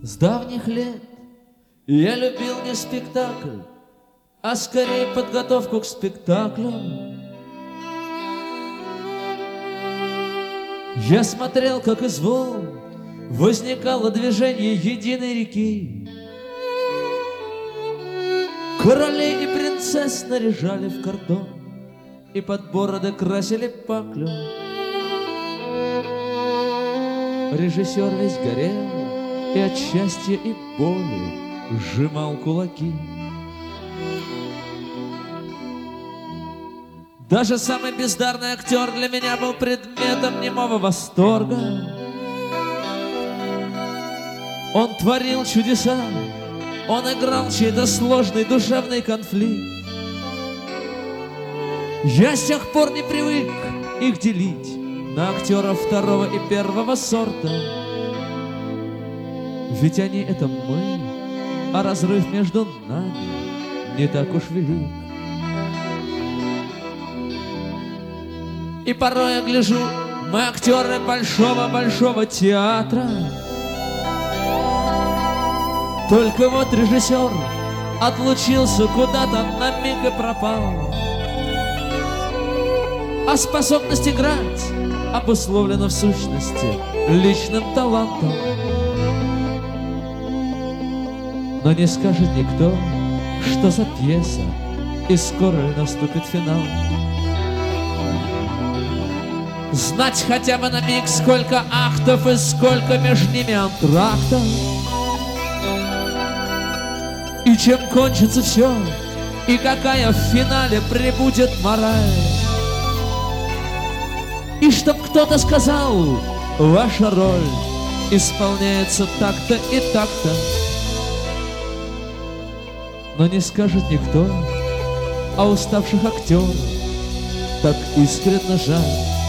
С давних лет я любил не спектакль, а скорее подготовку к спектаклю. Я смотрел, как из волн возникало движение единой реки. Королей и принцесс наряжали в кордон и под бороды красили паклю. Режиссер весь горел и от счастья и боли сжимал кулаки. Даже самый бездарный актер для меня был предметом немого восторга. Он творил чудеса, он играл чей-то сложный душевный конфликт. Я с тех пор не привык их делить на актеров второго и первого сорта. Ведь они — это мы, а разрыв между нами не так уж велик. И порой я гляжу, мы актеры большого-большого театра. Только вот режиссер отлучился куда-то, на миг и пропал. А способность играть обусловлена в сущности личным талантом. Но не скажет никто, что за пьеса, и скоро наступит финал. Знать хотя бы на миг, сколько актов и сколько между ними антрактов, и чем кончится все, и какая в финале прибудет мораль. И чтоб кто-то сказал, ваша роль исполняется так-то и так-то. Но не скажет никто, а уставших актеров так искренне жаль.